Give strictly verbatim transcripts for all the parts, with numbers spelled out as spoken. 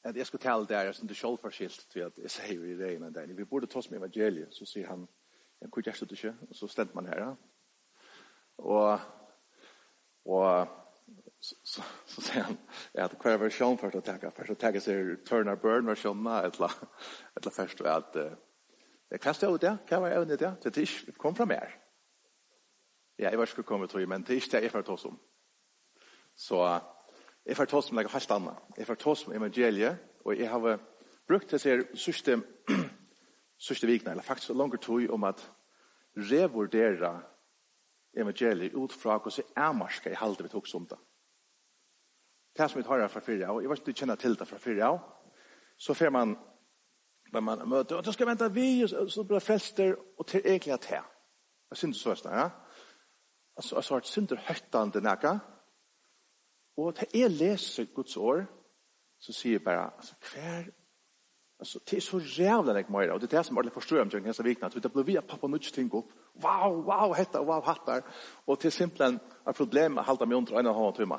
at jeg skulle tale der som det selvforskilt til at jeg sier i regnen der. Vi burde ta oss med evangeliet, så sier han, jeg kunne gjøre det ikke, og så stendte man her. Ja. Og, og så, så, så sier han at hver versjon først å tenke, først å tenke seg Turner Burn-versjonen, eller, eller først at jeg kastet ut det, hva var jeg evnet det? Det er ikke kom fra mer. Ja, jeg var ikke kommet til, men det er ikke det jeg får ta oss om. Så jeg får ta oss om noe helt annet. Jeg får ta oss om evangeliet, og jeg har brukt det til sørste, sørste vikene, eller faktisk langer tog om at revurdere evangeliet ut fra hvordan er marska i halde vi tog som det. Det som vi tar her fra fyrre av, jeg vet ikke du kjenner til det fra fyrre av, så får man, når man møter, og du skal vente vi, og så blir det frelster, og til egentlig at her. Jeg synes så er det, ja. Altså, altså, det synder høytende nækka, og til jeg leser Guds ord, så sier jeg bare, altså, hver, altså, det er så rævlig enn jeg må gjøre, og det er det som alle forstår om denne vikene, at det blir vi å pappa nødt ting opp, wow, wow, hetta, wow, hattar, og til simpelthen er problemet å holde meg under en og en halv timme.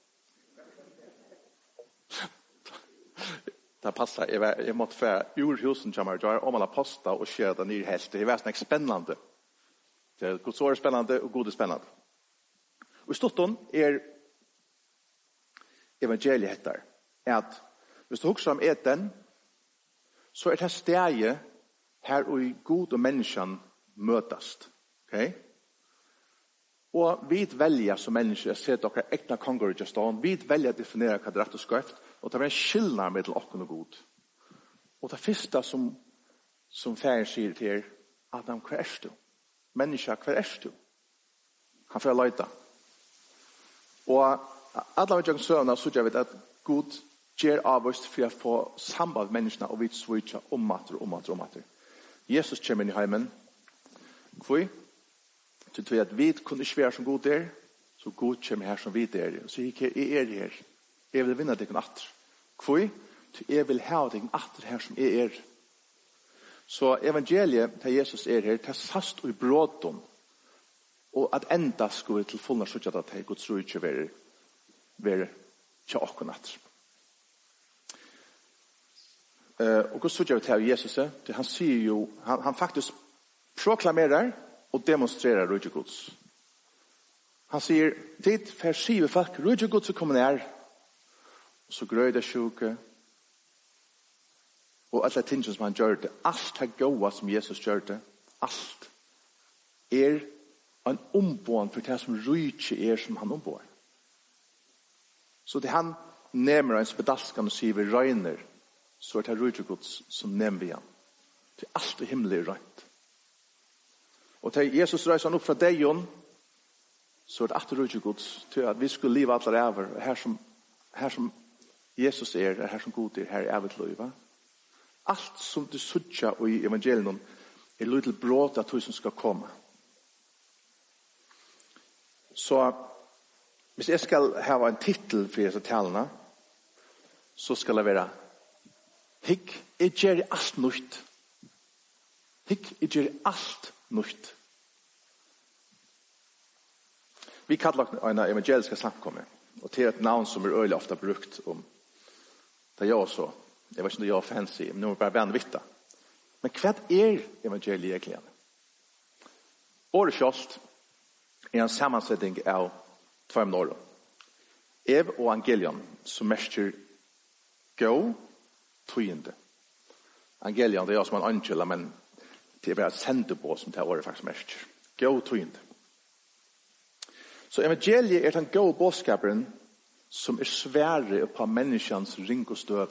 Det passer, jeg, jeg måtte få ur husen til meg, om man har postet og skjøret den nye helst, det er vært spennende. Det er Guds ord er spennende, og god er spennende. Og i ståtten er evangeliet heter, at hvis du husker om eten, så er det stedet her og i god og menneskene møtast. Okay? Og vi velger som mennesker, jeg ser dere ekne konger i stånd, vi velger å definere hva det er rett og skrevet, og det er en skillnad mellom åkken og god. Og det første som, som færen sier til er, Adam, hva er du? Menneska, hva er du? Han får løyta. Og alle av søvnene så gjør vi at Gud gjør av oss for å få samband med menneskene, og vi switcher om mater, om mater, om mater. Jesus kommer inn i heimen. Hvor? Så tror jeg at vi kunne ikke være som god der, så Gud kommer her som vi der. Og så gikk jeg, jeg er her. Jeg vil vinne deg en atter. Hvor? Jeg vil ha deg en atter her som jeg er. Så evangeliet til Jesus er her, til sast og i bråten, og at enda skulle til fullna sutja at det Guds ro ikke være, være til åkken atter. Uh, og Guds sutja til Jesus, det han sier jo, han, han faktisk proklamerer og demonstrerer rujje Guds. Han sier, dit for sive folk, rujje Guds er kommet nær, og så grøy det sjuke, og alle ting som han gjør det, alt er gåa som Jesus gjør det, alt er en ombånd for det som rujje er som han ombår. Så det han nemmer en spedalskan og sier vi røyner, så er det rujje Guds som nemmer vi han. Det er alt i himmelig røynt. Og til Jesus reiser han opp fra deion, så er det at rujje Guds, til at vi skulle liva alle ræver, her som, her som Jesus er, er her som god er, her er evet liva. Alt som du sutja og i evangelien er lydel bråd at du som skal komme. Så hvis jeg skal ha en titel for disse talene, så skal det være Hikk, jeg gjør alt nytt. Hikk, jeg gjør alt nytt. Vi kallar en evangeliska samkommet, og til et navn som er øyelig ofte brukt om det er jeg også. Jeg vet ikke om det er fancy, men nå er det bare vanvittig. Men hva er evangeliet egentlig? Året kjølt er en sammansetning av två år. Ev og angelion som mestjer gå tøyende. Angelion det er som en angel, men det er bare sende på som det året faktisk mestjer. Gå tøyende. Så evangeliet er den gå bådskaperen som er svære på menneskens ring og støv.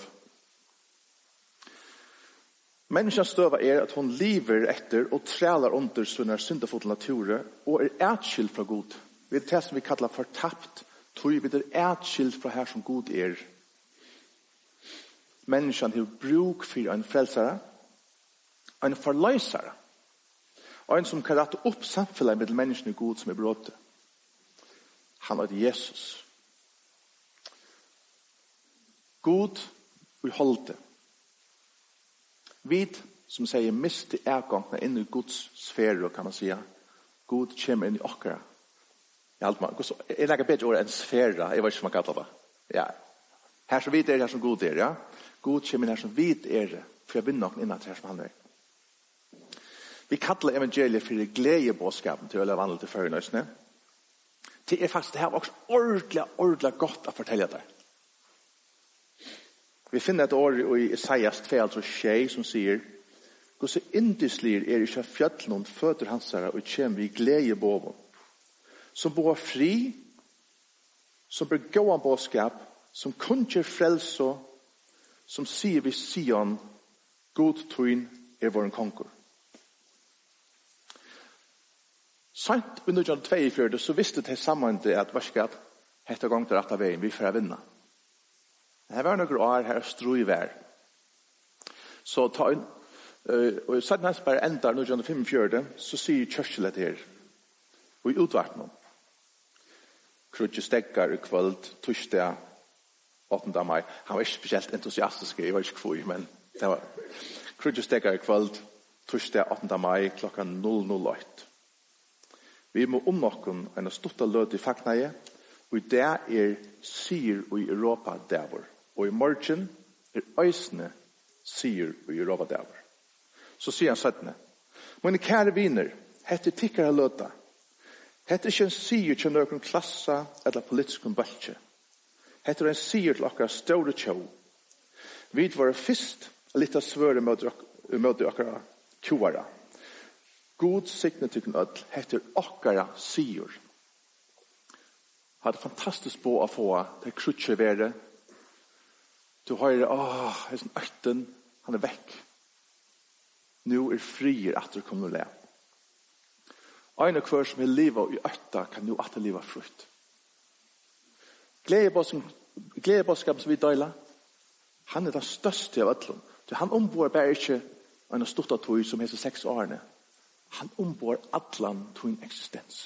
Menneskens støv er at hun lever etter og trælar under sånne syndefulle naturer og er atskilt fra Gud. Vi er det som vi kallar fortapt, tror vi er atskilt fra her som Gud er. Menneskene har bruk for en frelsere, en forløsere, og en som kan rette opp samfunnet med menneskene Gud som er brått. Han er Jesus. God vil holde. Vi som sier miste ergångene inn i Guds sfære, kan man si. God kommer inn i okkara. Jeg legger bedre ord enn sfære. Jeg vet ikke hva man kaller det. Ja. Her som vi er, her som god er, ja. God kommer her som vid er for jeg vinner noen innan til her som han er. Vi kallar evangeliet for gledebåskapen til å leve vanlig til førenøysene. Det er faktisk det her også ordentlig, ordentlig godt å fortelle det. Vi finner et år i Isaias två tjej som sier «Hvor så indislir er ikke fjall noen føtter hans her og kjem vi gledebåven, som bor fri, som bør gå an båskap, som kunnjer frelse, som sier vi Sion, god tøyn er vår konkur». Sant under John tjueåtte så visste det sammen det at varskat hette gang til rett av veien vi får vinne. Det var noen år her stro i vær. Så ta en, uh, og satt hans bare enda under John tjuefem, så sier Churchill det her, og i utvarten om. Krudje stekkar i kvöld, torsdag, åttende mai. Han var ikke spesielt entusiastisk, jeg var ikke kvøy, men det var krudje stekkar i kvöld, torsdag, åttende mai, klokka null null åtte. Vi må om noen en stort løt i faknaie, og det er sier i Europa der. Og i morgen er øysene sier i Europa der. Så sier han søttene, mine kære viner, hette tikkere løta. Hette ikke en sier til noen klassa eller politisk bølge. Hette er en sier til akkurat større tjå. Vi var først litt av svøre møte akkurat tjoere. God signe til ødel heter okkara sier. Hadde fantastisk på å få det krutje være. Du hører, åh, jeg er sånn økten, han er vekk. Nå er frier at du kommer å le. Ein og hver som er livet i økta kan nå at livet frukt. Gledebåskapen som vi døyler, han er den største av ødelen. Han ombor bare ikke en stort av tog som heter seks årene. Han ombor atlan til en eksistens.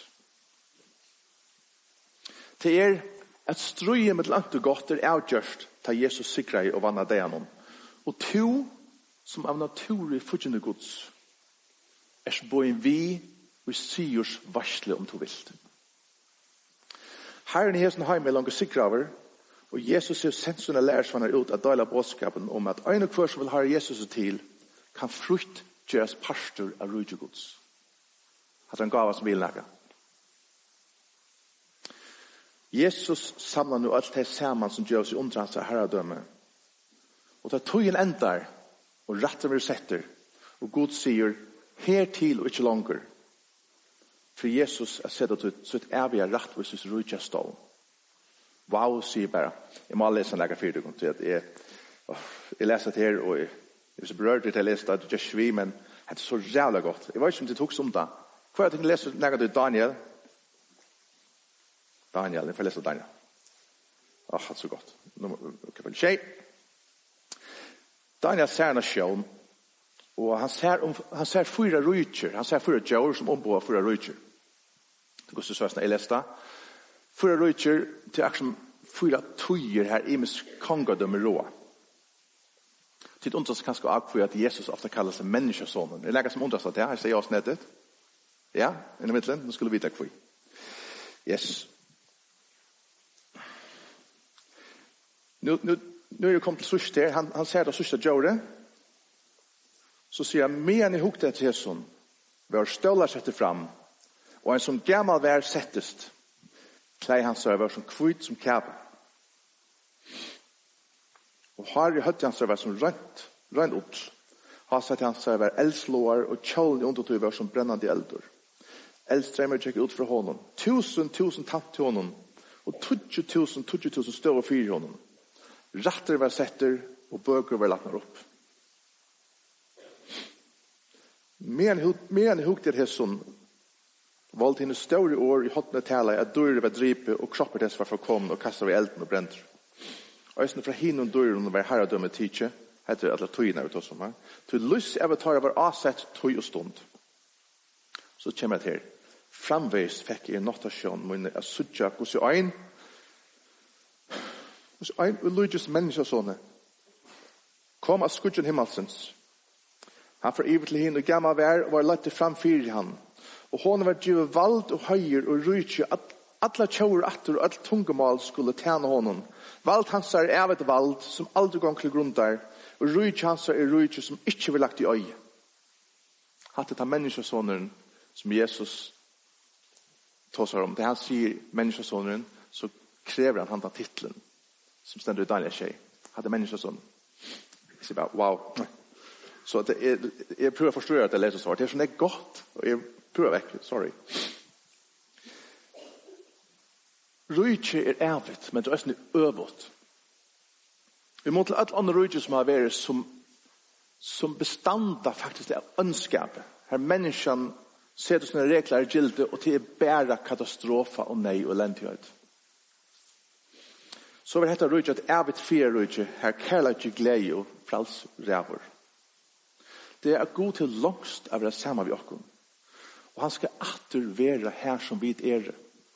Det er at strøye med langt og godt er avgjørst til Jesus sikre og vann av det han. Og to, som av naturlig fortjende gods, er så bo en vi og siers varsle om to vilt. Herren i hesen heim er langt sikre over, og Jesus er sendt sånne lærersvanner ut av døyla båtskapen om at en og hver som vil ha Jesus til, kan frukt gjøres pastor av rujjegods. At han gav oss vilnægga. Jesus samlar nu alt det saman som gjør oss i undrans av herredømme. Og da togjen endar, og retten vi setter, og Gud sier, her til og ikke langer. For Jesus er sett at så et evig er rett hvis vi rujja stål. Wow, sier bare. Jeg må lese en lega fire til at jeg, jeg leser det her, og jeg, jeg er berørt til å lese det, det er ikke men det er så jævla godt. Jeg vet ikke om det tok som det. Hva er det jeg leser lega til Daniel? Daniel, jeg får lese Daniel. Åh, det er så godt. Kapitel tjei. Daniel ser en sjøen, og han ser, um, han ser fyra rujtjer, han ser fyra djør som ombår fyra rujtjer. Det går så søsne, jeg leste. Fyra rujtjer til akkurat fyra tøyer her i mis kongadømme råd. Til undras kanskje avkvøy at Jesus ofte kallar seg menneskesonen. Jeg legger som undras at det her, jeg sier oss nettet. Ja, inn i midtelen, nå skulle vi vite kvøy. Yes. Nu, nu, nu er det kommet til sørst her, han, han ser det sørste djøret, så sier han, men i hukte til Jesus, var stølar setter fram, og en som gammal vær settest, klei han seg var som kvitt som kæbe. Og har i høtti han seg var som rønt, rønt ut, har sett han seg var eldslåar, og kjålen i undertøy var som brennande eldur. Eldstrømmer tjekk ut fra hånden, tusen, tusen tatt til hånden, og tutsi tusen, tutsi tusen støv og fyr i hånden. Ratter var setter, og bøker var lagt opp. Men i hukter hesson, valgte henne større år i hotne tala at dører var dripe, og kropper dess var forkomne, og kastet var elden og brent. Og jeg fra hinn og dører var herredømme tidse, heter alle tøyene vi tar som her, til lys avatarer var avsett tøy og stund. Så kommer jeg til, framveis fikk jeg en notasjon, men jeg sutja hos jeg ein, hos ein ulydes menneskesåne, kom av skudgen himmelsens. Han for ivet til henne og gammal vær, og var lett framfyr i han. Og hon var givet vald og høyer og rydtje Alla tjauer atter og all tungemål skulle tjene honom. Vald hans er evet vald som aldri gong til grundar, og rujt hans er rujt som ikke vil lagt i øye. Hatt det er menneskesåneren som Jesus tåsar om. Det han sier menneskesåneren, så krever han han av titlen som stender i Daniel tjej. Hatt det menneskesåneren. Jeg sier bare, wow. Så det er, jeg prøver å forstå at jeg leser svar. Det er sånn det er godt, og jeg prøver vekk, sorry. Rujtje er evet, men det er også øvått. Vi må til alle andre rujtje som har vært som, som bestanda faktisk er ønskapet. Her menneskene setter sånne regler i gilde, og til er bare katastrofer og nei og elendighet. Så vil dette rujtje at evet fire rujtje, her kærler ikke glede og fralsræver. Det er god til langst av det samme vi åkken. Og han skal atter være her som vi er.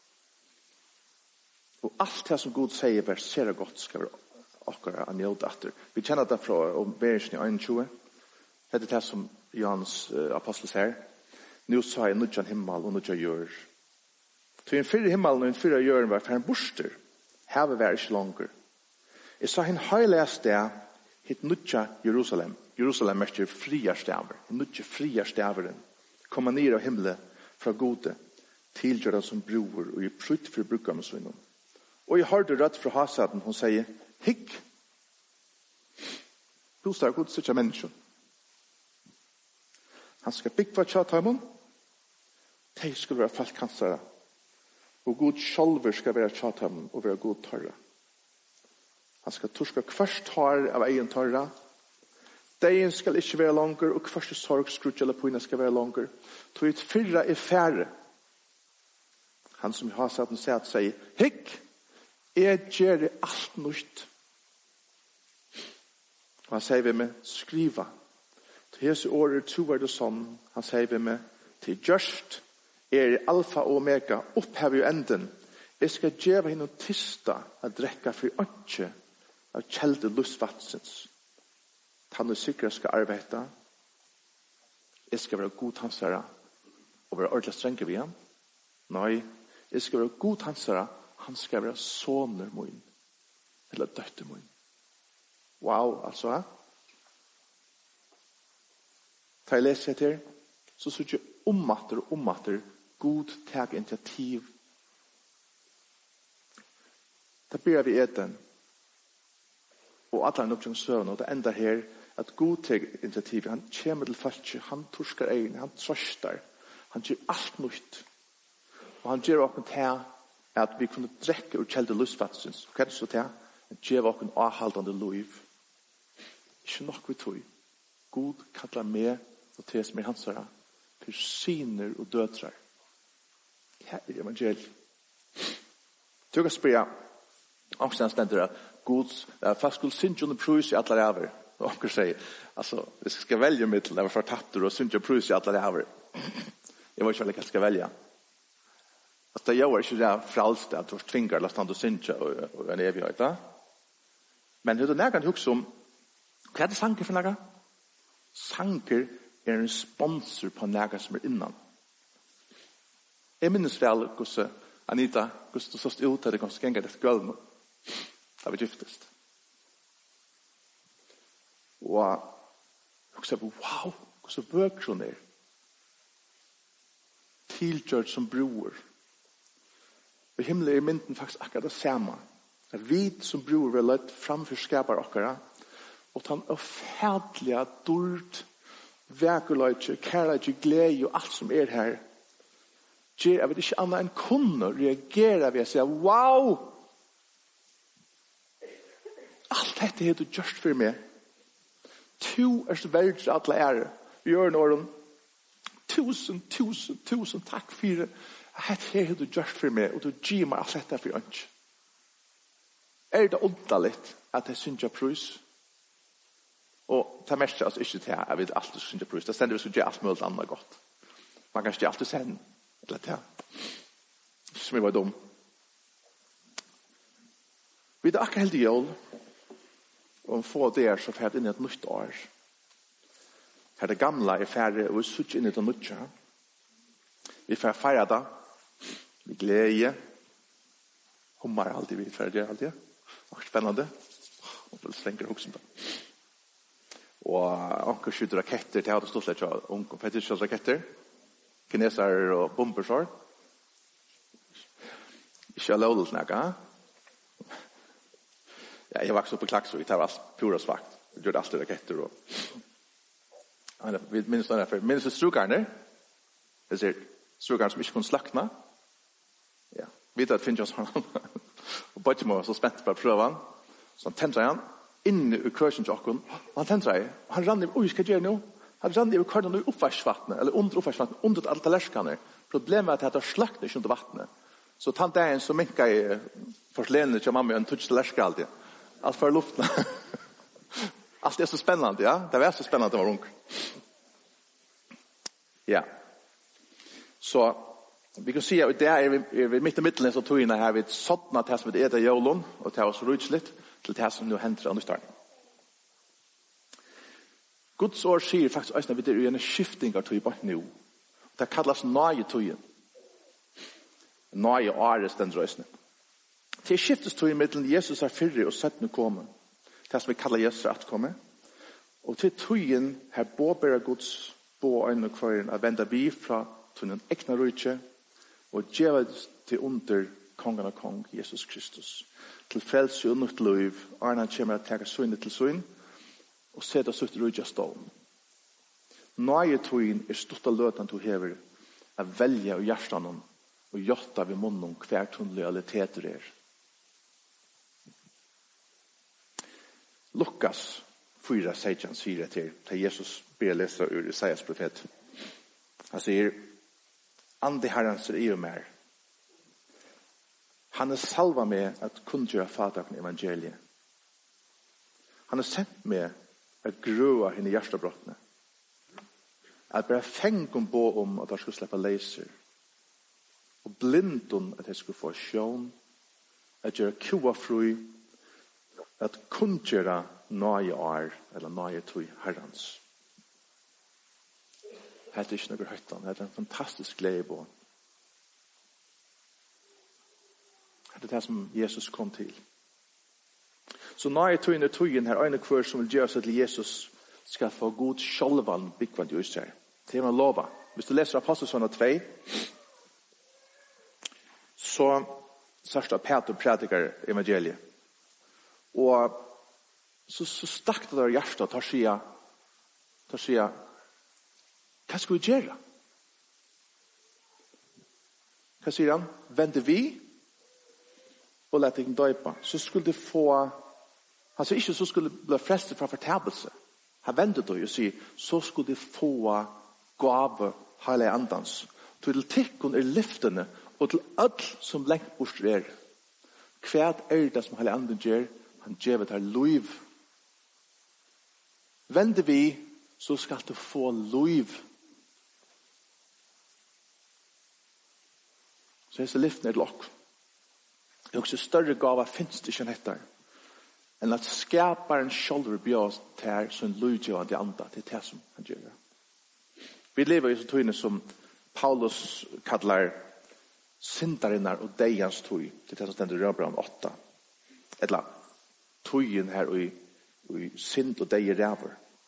Og alt det som Gud sier verserer godt skal være akkurat an gjeld etter. Vi kjenner det fra Bergen i tjueen. Det er det som Johannes uh, apostel sier. Nå sa jeg nødjan himmel og nødjan jør. Til en fyrre himmel og en fyrre jøren var for en borster. Havet var ikke langer. Jeg sa en heilig sted hit nødja Jerusalem. Jerusalem er ikke fria staver. Nødja fria staveren. Komma ned av himmelen fra gode tilgjør som broer og i prutt for brukar med sønnen. Og jeg hørte rett fra hasaden, hun sier, hikk, bostad er god sikker mennesken. Han skal bygge for tjatheimen, de skal være falkansere, og god sjolver skal være tjatheimen og være god tørre. Han skal torske hverst tar av egen tørre, Deien skal ikke være langer, og hverst sorg skrutje eller pøyne skal være langer. Tog et fyrre er færre. Han som har satt en sæt sier, hikk, jeg gjør det alt nytt. Og han sier ved meg, skriva. Til hese året to er det sånn. Han sier ved meg, til gjørst er alfa og omega, opphever jo enden. Jeg skal gjøre henne tista å drekke for ønske av kjelde lustvatsens. Han er sikker skal arbeide. Jeg skal være god hansere og være ordentlig strenge ved ham. Nei, jeg skal være god hansere. Han skal være soner min. Eller døtter min. Wow, altså. Ja? Da jeg leser etter, så synes jeg ommatter og ommatter god tag initiativ. Da ber vi eten. Og alle er nok som søvn, og det ender her at god teg initiativ, han kommer til falsk, han torsker egen, han trøster, han gjør alt nytt. Og han gjør åkken til at vi kunne drekke og kjelde lystfatsens. Hva er det så til? Han gjør åkken avhaldende liv. Ikke nok vi tog. God kallar meg og til som er hans herre, for syner og dødre. Hva er evangeliet? Du kan spørre, åkken stender at Guds, fast skulle synge under prus i alle ræver. Og onker sier, altså, hvis jeg skal velge mittel, jeg var fortapter og synge prus i alle ræver. Jeg var ikke veldig hva jeg skal velge. Altså, det gjør ikke det fralste at du tvinger la stand og synge og, og en evighet. Da. Men hur det nærkant hukse om, hva er det sanker for næga? Sanker er en sponsor på næga som er innan. Jeg minnes vel, hvordan Anita, hvordan du såst ut, at det kom skjenga dette gulv da vi giftest. Og jeg sa, wow, hvordan bøker hun er. Tilgjørt som broer. Og himmelen er mynden faktisk akkurat det samme. At vi som broer vil løtt framfor skaper akkurat. Og han er fædlige, dård, vekeløyte, kærlighet, glede og alt som er her. Jeg vet ikke annet enn kunne reagere ved å si, wow! Alt dette er du gjørst for meg. Tu er så veldig alle ære. Vi gjør noe om tusen, tusen, tusen takk for det. Dette er du gjørst for meg, og du gir meg alt dette for ønsk. Er det underlig at jeg synes jeg prøys? Og det mest er altså ikke til jeg vet alltid synes jeg prøys. Det stender vi så gjør alt mulig annet godt. Man kan ikke alltid sende. Eller til. Som jeg var dum. Vi er akkurat helt i jul. Og få det så fært inn i et nytt år. Her det gamle er færre, og vi sutter inn i det nytt. Vi får feire det. Vi gleder. hummar alltid vid för det alltid. Och spännande. Och det slänger också då. Och onkel skjuter raketter till att stå slätt så onkel Petrus raketter. Kineser och bombersår. Ikke lov snakka. Ja, jeg vokste opp på Klaksvik, det var pura svagt. Vi gjorde alltid raketter. Og... Vi minnes det derfor. Minnes det strukarne? Det ser strukarne som ikke kunne slakna. Ja, vi vet at det finnes jo sånn. Og Bøtjemo var så spent på å prøve han. Så han tentret han inne i krøsjen til okken. Og han tentret han. Han rann i, oi, hva gjør jeg nå? Han rann i krøsjen i oppvarsvattnet, eller under oppvarsvattnet, under alle tallerskene. Problemet er at det er slaknet ikke under vattnet. Så tant dagen så minka i forslenen til mamma en touch tallerske alltid. Allt för luften. Allt är så spännande, ja. Det var så spännande att vara ung. Ja. Så vi kan se att det är vi, vi mitt i mitten så tog in här vid sådana till som vi äter jolon och till oss rutsligt till det som nu händer under start. Guds ord säger faktiskt att vi är en skifting av tog bort nu. Det kallas nöje togen. Nöje året den rösten. Til skiftes tog i middelen Jesus er fyrre og søttende komme. Det som vi kallar Jesus at komme. Og til togen her båbæra Guds bå øyne og kvøren av venda vi fra togen ekna rujtje og djeva til under kongen og kong Jesus Kristus. Til frelse og nytt liv og han kommer at teka søyne til søyne og seta sutt rujtje stålen. Nøye togen er stort av løtan til hever av velja og hjertanen og gjotta ved munnen hver tunn lojaliteter er. Lukas fyra sexton säger till till Jesus ber läsa ur Isaias profet. Han säger ande Herrens är i mig. Han är salva med att kundgöra fatakna evangeliet. Han har sänt med att gröa henne hjärtabrottna. Att bara fängom på om att de skulle släppa laser. Och blindon att de skulle få sjön. Att göra kua fru. Att kundgöra nøye år eller nøye tog herrens. Det er ikke noe høyt. Det er en fantastisk glede på. Det er det som Jesus kom til. Så nøye tog er togen her øyne kvør som vil gjøre seg til Jesus skal få god sjølvan byggvann i Israel. Det er man lova. Hvis du leser Apostelsson to så sørste Peter predikar evangeliet. Og så, så stakk det der hjertet tar seg tar seg hva skal vi gjøre? Hva sier han? Vente vi og lette ikke døypa. Så skulle det få han sier ikke så skulle det bli frestet fra fortabelse. Han ventet og sier så skulle det få gave hele andans. Til tikkun er lyftende og til alt som lengt bort er. Hva er det som hele anden gjør? Han gjør det liv. Vender vi, så skal du få liv. Så jeg ser lyften er lokk. Det er også større gava finnes det ikke etter. Enn at skaparen sjølver bjøs til som lydgjør av de andre. Det er det som han gjør. Vi lever i så tøyne som Paulus kallar syndarinnar og deians tøy. Det er det som stender i Rødbrand åtta. Etla tøyen her og i, i synd og deir ræver.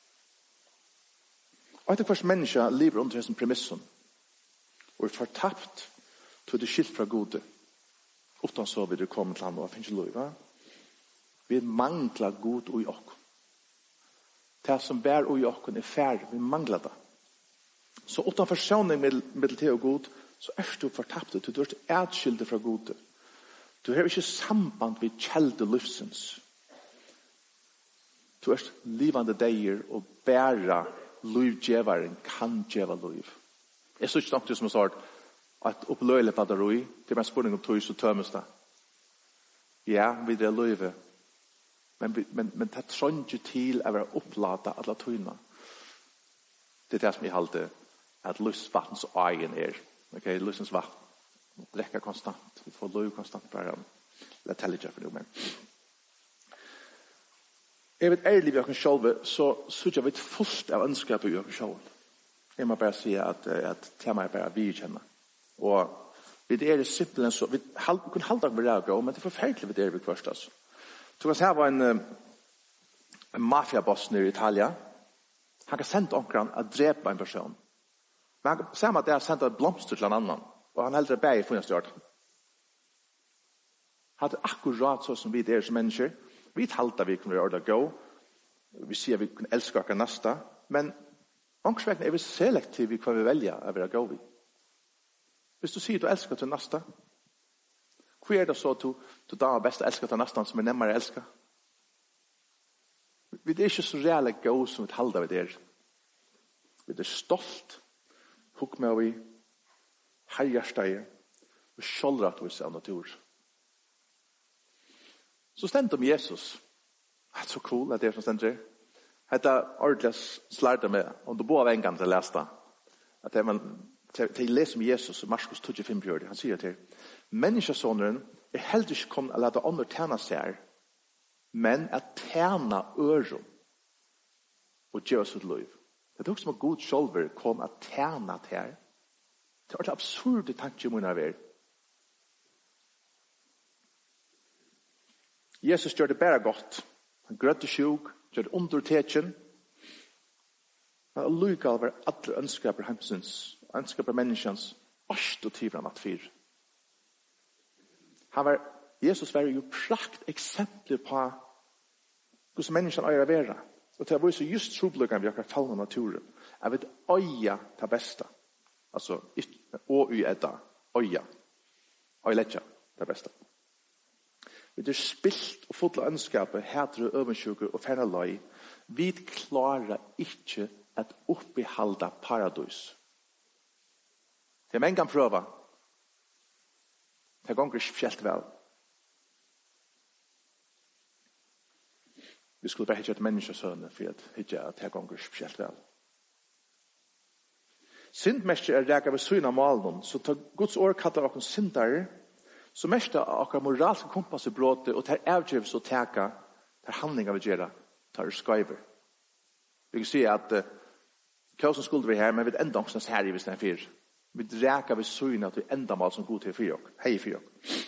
Og etter hvers menneske lever under hessen premissen og er fortapt til det skilt fra gode. Utan så vil det komme til ham og finnes lov. Vi mangler god og i okk. Det som bær og i okk er færd. Vi mangler det. Så utan forsøgning med til og god så er du fortapt til du er atskilde fra gode. Du har ikke samband med kjelde livsens. Du er livande deir og bæra livdjevaren kan djeva liv. Jeg synes ikke nok som har sagt at oppløyelig badaroi, det er bare spurning om tog så tømmes det. Ja, vi er livet. Men, men, men det trenger ikke til å være opplata alle togene. Det er det som jeg halte at livsvattens egen er. Ok, livsens vatten. Drekker konstant. Vi får liv konstant bare om. La telle ikke for det, men. Jeg vet ærlig vi har selv, så synes jeg vet fullt av ønsker på vi har selv. Jeg må bare si at, at tema er bare vi kjenner. Og Vi er simpelthen så, vi kunne halda med det, men det er forferdelig vi er vi først, altså. Så kan se var en, en mafiaboss nere i Italia. Han kan sende onkran at drepa en person. Men han kan se at det har sendt et blomster til en annan, og han heldre bæg i funnestjort. Han er akkurat så som vi er som mennesker. Vi halda vi kunne gjøre det gå. Vi sier vi kunne elske akkurat nesta, men ångsvekten er vi selektiv i hva vi velger å være gå vi. Hvis du sier du elsker til nesta, hva er det så du, du da er best å elske til nesta som er nemmere å elske? Vi er ikke så reelle gå som vi halda vi der. Vi er stolt, hukk med vi, herjersteg, og skjoldret vi av natur. Så stendt om Jesus. Det er så cool at det er som stender. Det er ordentlig slærte med, om du bor av en gang til å lese det, at det er man til å lese om Jesus, Markus tjuefem gjør det. Han sier til, menneskesåneren er heller ikke kommet å lade andre tjene seg, men at tjene øren og gjøre sitt liv. Det er også som at Gud selv kom å tjene til her. Det er det absurde tanker må være. Jesus gjør det bare godt. Han grøtte sjuk, gjør det under tekjen. Men allikevel var alle ønsker på hemsens, ønsker på menneskens, årst og tyvene at fyr. Han var, Jesus var jo prakt eksempler på hvordan menneskene øyer å være. Og til å vise just troblokken vi har fallet av naturen. Jeg vet øye til beste. Altså, og i edda, øye. Øyeletja til beste. Vi er spilt og fått av ønskapet, heter og øvensjuker og fernaløy. Vi klarer ikke at oppihalda paradis. Det er mange kan prøve. Det går ikke spesielt vel. Vi skulle bare ikke et menneskesønne for at ikke at det går ikke spesielt vel. Syndmester er reget ved syne av malen, så tar Guds år katter åkken syndere, så mest av akkurat moralske kompass i bråte, og tar avgjøves og teka, tar handlinga vi gjør, tar skriver. Vi kan si at uh, hva som skulle vi her, men vi er enda også her i hvis det er fyr. Vi dreker ved syne at vi enda mal som god til fyr. Hei fyr.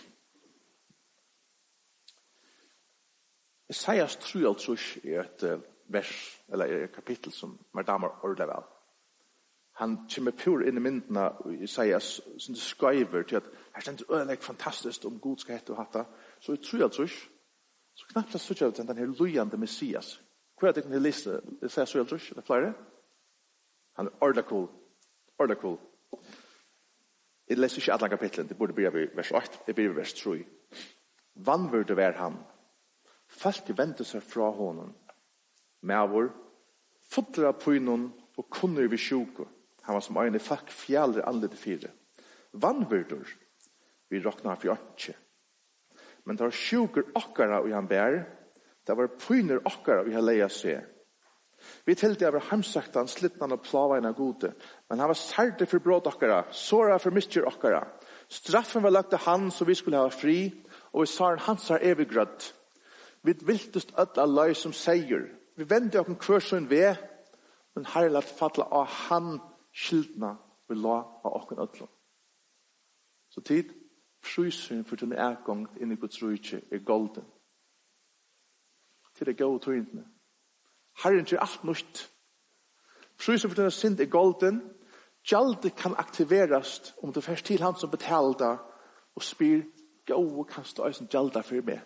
Isaias trus er et uh, vers, eller et kapittel som Mardamer ordler vel. Han kommer pur inn i myndene i Isaias, som det skriver til at her stender øyelig fantastisk om god skal hette og hatta. Så jeg tror at så knappt jeg synes at den her lujende Messias. Hva er det den liste? Isaias tror jeg det er flere? Han er ordentlig cool. Ordentlig cool. Jeg leser ikke alle kapitlen, det burde bli i vers åtte, jeg blir i vers tre. Vannvurde vær han. Folk venter seg fra honom. Med vår fotler på innom og kunner vi sjuke. Han var som øyne fakk fjallere anledde fire. Vannvurdur, vi råknar for åtte. Men det var sjuker okkara og han bær, det var pyner okkara og han leia seg. Vi tilte av hamsaktan, slittnan og plavaina gode, men han var særde for bråd okkara, såra for mistjer okkara. Straffen var lagt til han, så vi skulle ha fri, og vi sa en hans har evig grødd. Vi viltest ødla løy som seier. Vi vendte okken kvørsen ved, men herre lagt fatla av han skyldna vi la av okken ødlom. Så tid, fryseren for den ergångt inn i Guds rujtje er golden. Til det gode tøyntene. Herren gjør alt nytt. Fryseren for den synd er golden. Gjaldet kan aktiverast om du først til han som betalda og spyr gode kan stå eisen gjalda for meg.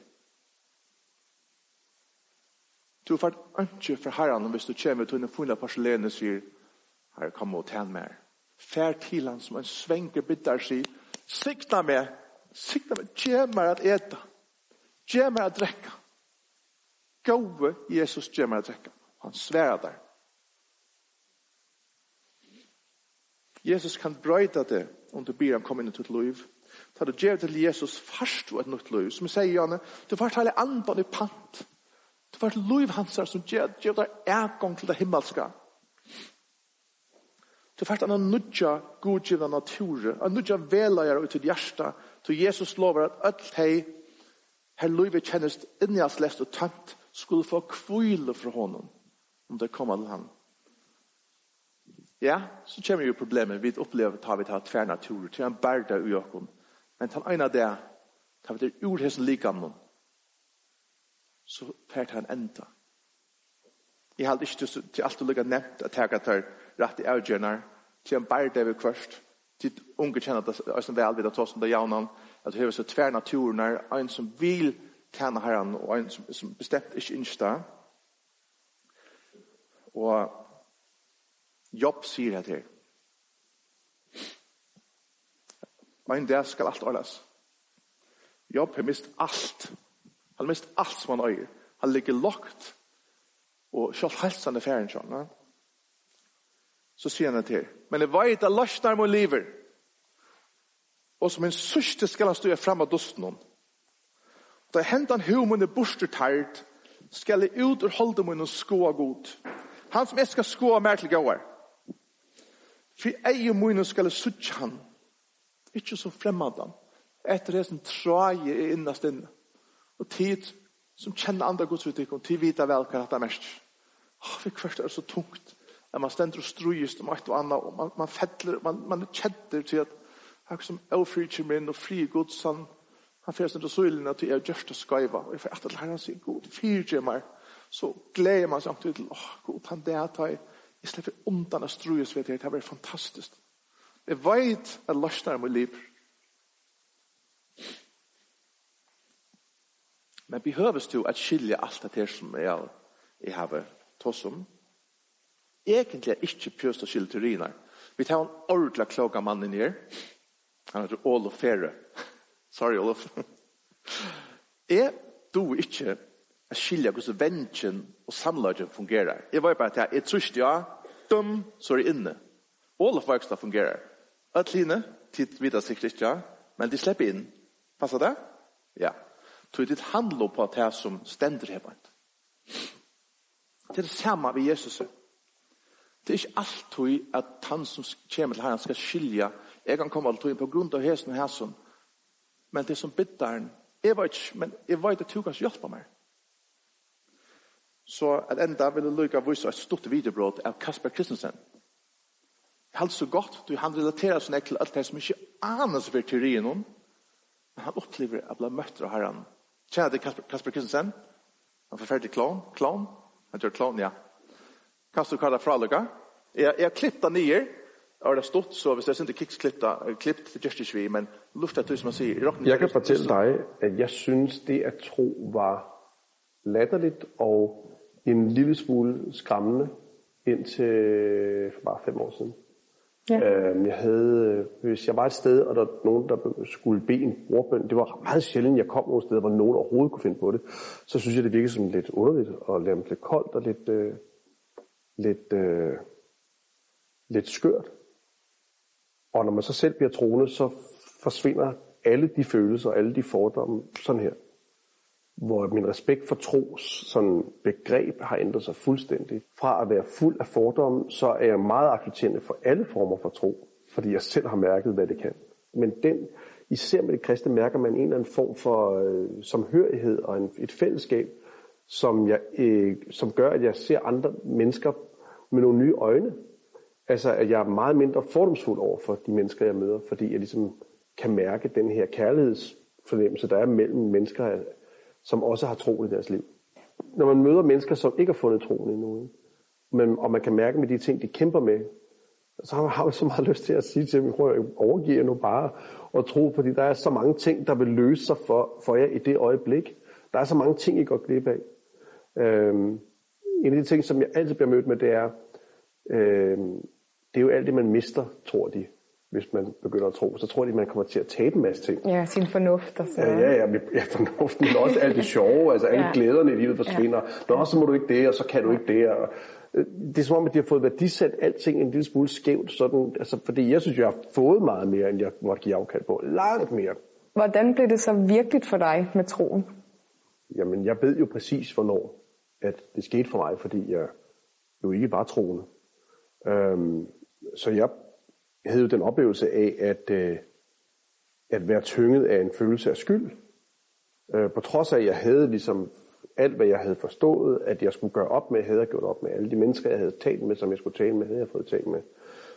Du får ikke for herren hvis du kommer til en funnet porselene og sier her kom og tjen mer. Fær til han som en svenker bitter sier sikna meg, sikna meg, gjør meg at eta, gjør meg at drekka. Gode Jesus gjør meg at drekka. Han sværer der. Jesus kan brøyta det om du ber han komme inn i ditt liv. Ta du gjør til Jesus først og et nytt liv. Som jeg sier, Janne, du får hele andan i pant. Du får et liv hans som gjør, gjør der ergang til det himmelska. Du får en nødja godgivna natur, en nødja veleier ut til hjärsta, til Jesus lover at alt hei, her livet kjennes inni hans lest og tømt, skulle få kvile fra honom, om det kommer til han. Ja, så kommer jo problemet, vi opplever at vi tar tvær naturer, til en bærda ui okkom, Men han ena der, tar vi det ur hessen likamon, så fært han enda. Jeg har ikke til, til alt å lykke nevnt at jeg tar rett i avgjørende, til en bare det vi først, til unge kjenner det, og som vel vil ta oss om det jaunan, at det er så tver naturen er, en som vil tjene herren, og en som, som bestemt ikke innstå. Og Jobb sier det her. Men det skal alt ordnes. Jobb har mist alt. Han har mist alt som han øyer. Han ligger lagt, og selv helsen er ferdig sånn. Så sier han det her. Men jeg vet at løsner må lever. Og som en sørste skal han stå frem av dusten om. Da hentan humen er borstertart, skal jeg ut og holde mun og skoa god. Han som jeg skal skoa mer til gåar. For ei mun skal jeg suttje han. Ikke så fremmadan. Etter det som traje er innast inne. Og tid som kjenner andre godsuttrykk, og tid vita vel hva det er mest. Åh, for først er det så tungt. At man stender og strujest om et og annet, og man, man fettler, man, man kjenner til at han som overfryter min og fri gods, han, han fyrir sin søylene at jeg er gjørst og skøyva, og jeg får etter til herren sier, god, fyrir meg, så gleder man samtidig til, åh, god, han det at jeg, jeg slipper undan og strujest ved det, det har vært fantastisk. Jeg vet at løsner må liv. Men behøves du at skilje alt det her som jeg, jeg har tås om. Egentlig er ikke pjøst og skilje til rinar. Vi tar en ordentlig kloka mannen her. Han heter Olof Fere. Sorry, Olof. Jeg do ikke at skilje hvordan vensjen og samlaget fungerer. Jeg var bare til at jeg trøst, ja, dum, så er jeg inne. Olof var ikke det fungerer. Øtline, tid videre sikkert ikke, ja, men de slipper inn. Passer det? Ja. Så det handler på at det som stender her. Det er det samme ved Jesus. Det er ikke alltid at han som kommer til herren skal skilje. Jeg kan komme alltid på grunn av hesen og hesen. Men det som bitteren, jeg vet ikke, men jeg vet at du kan hjelpe meg. Så at enda vil jeg lykke å vise et stort videobrott av Kasper Kristensen. Helt så godt, du han relaterer seg til alt det som ikke aner seg for teorien om, men han opplever å bli møtt av herren. Kjenner du Kasper, Kasper Kristensen? Han er forferdelig klon. Klon? Han gjør klon, ja. Kan du kalle det fra lykke? Jeg har klippet den nye, og det har stått, så hvis jeg synes ikke klippet det, klippet det gjør ikke vi, men luftet du som man sier. Jeg kan fortælle dig, at jeg synes, det at tro var latterligt og en lille smule skræmmende indtil for bare fem år siden. Ja. Øh, jeg havde, hvis jeg var et sted, og der var nogen, der skulle bede en bordbøn, det var meget sjældent, jeg kom nogle steder, hvor nogen overhovedet kunne finde på det, så synes jeg, det virkede som lidt underligt, og lidt koldt og lidt, øh, lidt, øh, lidt skørt. Og når man så selv bliver troende, så forsvinder alle de følelser og alle de fordomme sådan her. Hvor min respekt for tros sådan begreb har ændret sig fuldstændig. Fra at være fuld af fordomme, så er jeg meget accepterende for alle former for tro, fordi jeg selv har mærket, hvad det kan. Men den, især med det kristne, mærker man en eller anden form for øh, samhørighed og en, et fællesskab, som, jeg, øh, som gør, at jeg ser andre mennesker med nogle nye øjne. Altså, at jeg er meget mindre fordomsfuld over for de mennesker, jeg møder, fordi jeg ligesom kan mærke den her kærlighedsfornemmelse, der er mellem mennesker, som også har tro i deres liv. Når man møder mennesker, som ikke har fundet troen endnu, men, og man kan mærke med de ting, de kæmper med, så har jeg så meget lyst til at sige til dem, at jeg overgiver nu bare og tro, fordi der er så mange ting, der vil løse sig for, for jer i det øjeblik. Der er så mange ting, I går glip af. Øhm, en af de ting, som jeg altid bliver mødt med, det er, øhm, det er jo alt det, man mister, tror de. Hvis man begynder at tro, så tror de, at man kommer til at tabe en masse ting. Ja, sin fornuft og så. Ja, ja, ja, ja fornuften, men også alt det sjove, altså alle ja. glæderne i livet forsvinder. Ja. Nå, så må du ikke det, og så kan du ikke det. Og det er som om, at de har fået værdisat alting en lille smule skævt, sådan, altså, fordi jeg synes, jeg har fået meget mere, end jeg måtte give afkald på. Langt mere. Hvordan blev det så virkeligt for dig med troen? Jamen, jeg ved jo præcis, hvornår at det skete for mig, fordi jeg jo ikke var troende. Øhm, så jeg Jeg havde jo den oplevelse af at, øh, at være tynget af en følelse af skyld. Øh, på trods af, at jeg havde ligesom alt, hvad jeg havde forstået, at jeg skulle gøre op med, havde jeg gjort op med. Alle de mennesker, jeg havde talt med, som jeg skulle tale med, havde jeg fået talt med.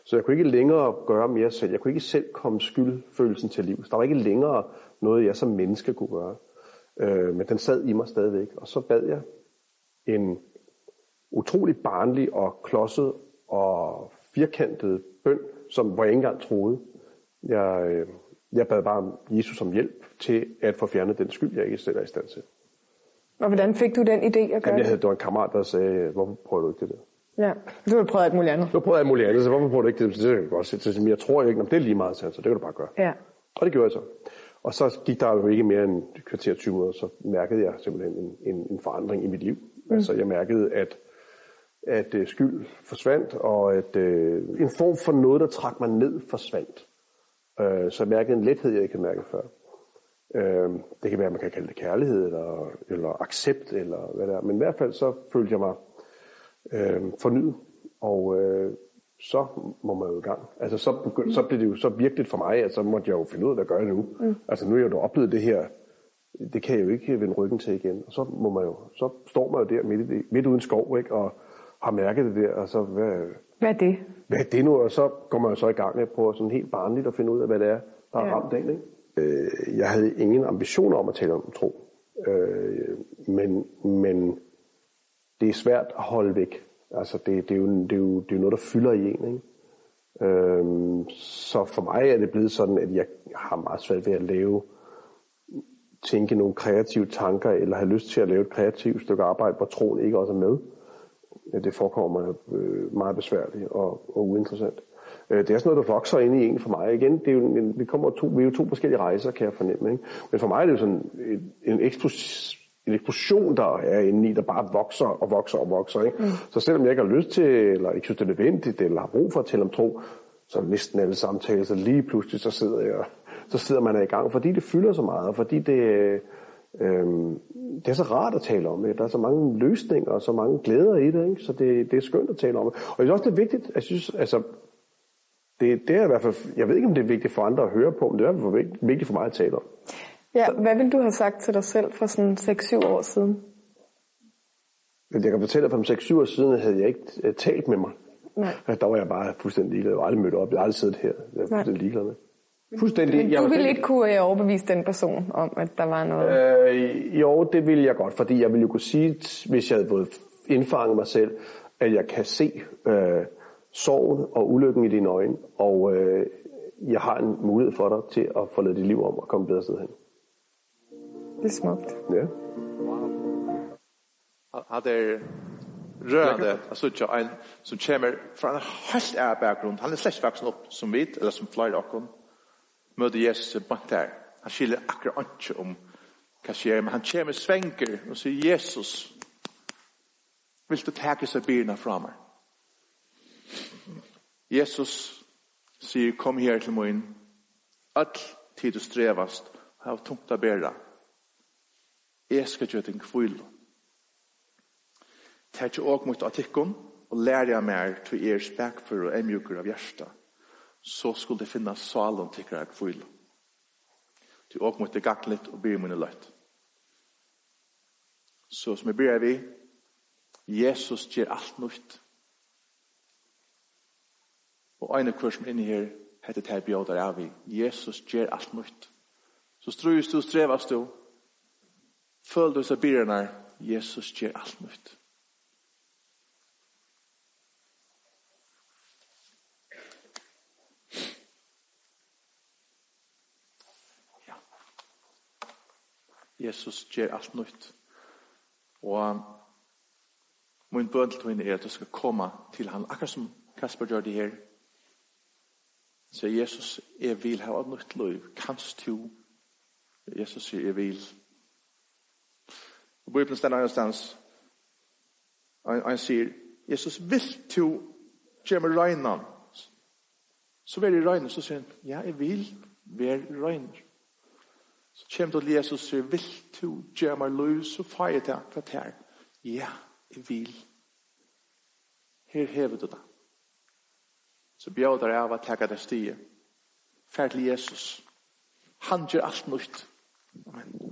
Så jeg kunne ikke længere gøre mere selv. Jeg kunne ikke selv komme skyldfølelsen til liv. Der var ikke længere noget, jeg som menneske kunne gøre. Øh, men den sad i mig stadigvæk. Og så bad jeg en utrolig barnlig og klodset og firkantet bøn, som hvor jeg ikke engang troede. Jeg, øh, jeg bad bare om Jesus om hjælp til at få fjernet den skyld, jeg ikke selv er i stand til. Og hvordan fik du den idé at gøre Jamen, jeg havde, det? der var en kammerat, der sagde, hvorfor prøver du ikke det der? Ja, du har prøvet alt muligt andet. Du har prøvet alt muligt andet, så hvorfor prøver du ikke det? Så det kan jeg godt sige til, men jeg tror ikke, om det er lige meget, så det kan du bare gøre. Ja. Og det gjorde jeg så. Og så gik der jo ikke mere end et kvarter tyve minutter, så mærkede jeg simpelthen en, en, en forandring i mit liv. Mm. Altså jeg mærkede, at, at uh, skyld forsvandt, og at uh, en form for noget, der trak mig ned, forsvandt. Uh, så jeg mærkede en lethed, jeg ikke havde mærket før. Uh, det kan være, at man kan kalde det kærlighed, eller, eller accept, eller hvad det er. Men i hvert fald så følte jeg mig uh, fornyet, og uh, så må man jo i gang. Altså så, begynd, så blev det jo så virkeligt for mig, at så måtte jeg jo finde ud af, hvad gør jeg nu. Mm. Altså nu har jeg jo oplevet det her, det kan jeg jo ikke vende ryggen til igen. Og så må man jo, så står man jo der midt, i, midt uden skov, ikke, og har mærket det der, og så hvad, Hvad er det? hvad er det nu? Og så går man jo så i gang med på sådan helt barnligt at finde ud af, hvad det er, der har Ja. ramt den, ikke? Øh, jeg havde ingen ambitioner om at tale om tro. Øh, men, men det er svært at holde væk. Altså det, det, er jo, det, er jo, det er jo noget, der fylder i en, ikke? Øhm, så for mig er det blevet sådan, at jeg har meget svært ved at lave, tænke nogle kreative tanker, eller have lyst til at lave et kreativt stykke arbejde, hvor troen ikke også er med. Det forekommer mig øh, meget besværligt og, og uinteressant. Øh, det er sådan noget, der vokser ind i en for mig. Igen, det er jo en, vi, kommer to, vi er jo to forskellige rejser, kan jeg fornemme, ikke? Men for mig er det jo sådan en, en eksplosion, en eksplosion, der er inde i, der bare vokser og vokser og vokser, ikke? Mm. Så selvom jeg ikke har lyst til, eller ikke synes, det er nødvendigt, eller har brug for at tale om tro, så næsten alle samtaler, så lige pludselig, så sidder jeg, så sidder man i gang, fordi det fylder så meget, og fordi det, øh, det er så rart at tale om, ikke? Der er så mange løsninger, og så mange glæder i det, ikke? Så det, det er skønt at tale om. Og jeg synes også, det er vigtigt, jeg synes, altså, det, det er i hvert fald, jeg ved ikke, om det er vigtigt for andre at høre på, men det er i hvert fald vigtigt for mig at tale om. Ja, hvad ville du have sagt til dig selv for sådan seks syv år siden? Jeg kan fortælle, at for seks syv år siden havde jeg ikke talt med mig. Nej. Der var jeg bare fuldstændig ligeglad. Jeg var aldrig mødt op. Jeg har aldrig siddet her. Jeg var fuldstændig ligeglad med. Fuldstændig. Men jeg du ville selv... ikke kunne overbevise den person om, at der var noget? Øh, jo, det ville jeg godt, fordi jeg ville jo kunne sige, hvis jeg havde fået indfanget mig selv, at jeg kan se øh, sorgen og ulykken i dine øjne, og øh, jeg har en mulighed for dig til at få lavet dit liv om og komme bedre sted hen. Det er smukt. Ja. Han er rørende, altså ikke en som kommer fra en helt ære bakgrunn. Han er slett voksen opp som vi, eller som flere av oss, møter Jesus bant her. Han skiller akkurat ikke om hva skjer, men han kommer svenker og sier, Jesus, vil du tage seg byrna fra meg? Jesus sier, kom her til min, all tid du strevast, har tungt å bæra. Jeg skal gjøre din kvile. Tar ikke også mot artikken, og lærer jeg mer til er spekfer og emjuker av hjertet, så skulle det finnes salen til hver kvile. Til også mot det gaklet og blir mine løtt. Så som jeg bryr vi, Jesus gjør alt nytt. Og en av hver som er inne her, heter det her bjøder av vi. Jesus gjør alt nytt. Så strøys du, strevast du, føl du seg byrene, Jesus gjør alt nytt. Ja. Jesus gjør alt nytt. Og min bøn til henne er at du skal komme til han, akkurat som Kasper gjør det her. Så Jesus, jeg vil ha et nytt liv. Kanst du? Jesus sier, jeg vil. Og Bibelen stender annanstans. Og han sier, Jesus, vil du gjøre meg regna? Så vil jeg regna, så sier han, ja, jeg vil være regna. Så kommer du til Jesus og sier, vil du gjøre meg liv? Så får jeg det akkurat her. Ja, jeg vil. Her hever du det. Så bjøder jeg av å ta det stiget. Fær til Jesus. Han gjør alt nytt. Amen.